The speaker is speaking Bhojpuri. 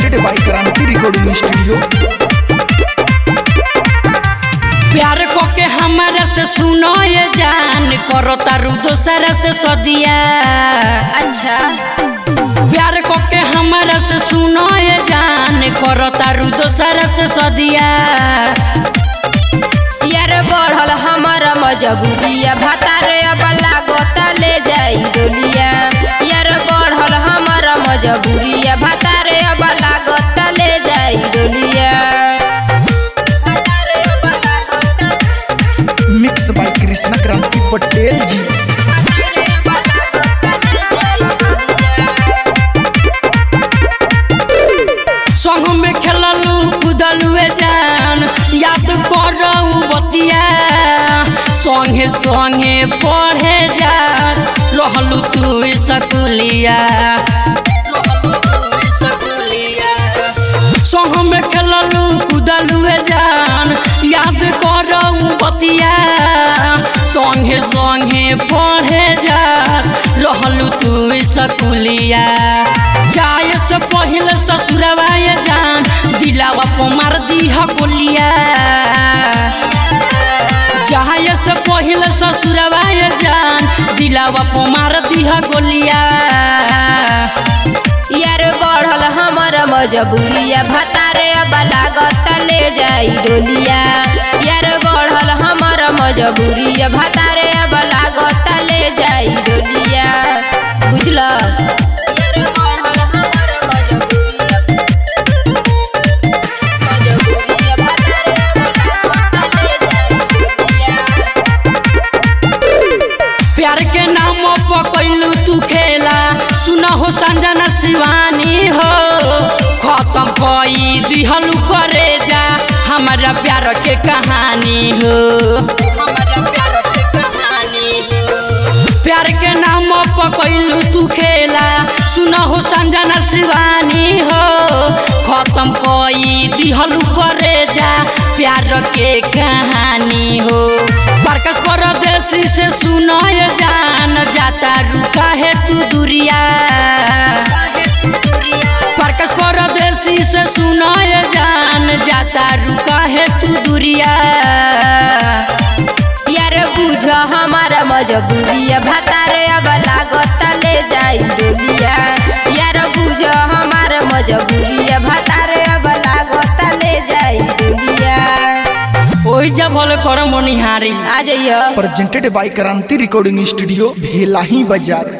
presented by Kranti recording studio. प्यार को के हमारा से सुनो ये जान करो तारू दोसरा से सदिया। अच्छा प्यार को के हमारा से सुनो ये जान करो तारू दोसरा से सदिया। यार बढ़ल हमारा मजबूरिया भातारे अब लागत ले जाई डोलिया। यार बढ़ल हमारा मजबूरिया भातारे अब लागत ले जाई डोलिया। मिक्स बाय कृष्णा क्रांति पटेल जी। संग में खेललू कूदलू जान याद करऊ बतिया। संगे संगे पढ़े जा रहलू तू स्कूलिया। संग में खेललू कूदलू जान याद करऊ बतिया। संगे संगे पढ़े जा रहलू तू स्कूलिया। जाए से पहले ससुरवा जान दिलावा पर मार दीह गोलिया। जाए से पहले ससुरवा जान दिलावा पर मार दीह गोलिया। यार बढ़ल हमारा मजबूरिया भातारे अब लागत ले जाई डोलिया। यार बढ़ल हमारा मजबूरिया भातारे अब लागत ले जाई डोलिया। बुझला प्यार के नाम पर कैलू तू खेला सुना हो संजना शिवानी हो। खत्म कई दिहलू करे जा हमारा प्यार के कहानी हो। प्यार के नाम पर कैलू तू खेला सुना हो संजना शिवानी हो। खत्म कई दिहलू करे जा प्यार के कहानी हो। बरकस परदेसी से सुनो ये जान जाता रुका है तू दुरिया। बरकस परदेसी से सुनो ये जान जाता रुका है तू दुरिया। यार बुझ हमारा मजबूरिया भातारे अब लागत ले जाई डोलिया। यार बुझ हमारा मजबूरिया भातारे अब लागत ले जाई डोलिया। ओई जब भले कर मनिहारी आ जाइयो। presented by Kranti recording studio Bhelahi बाजार।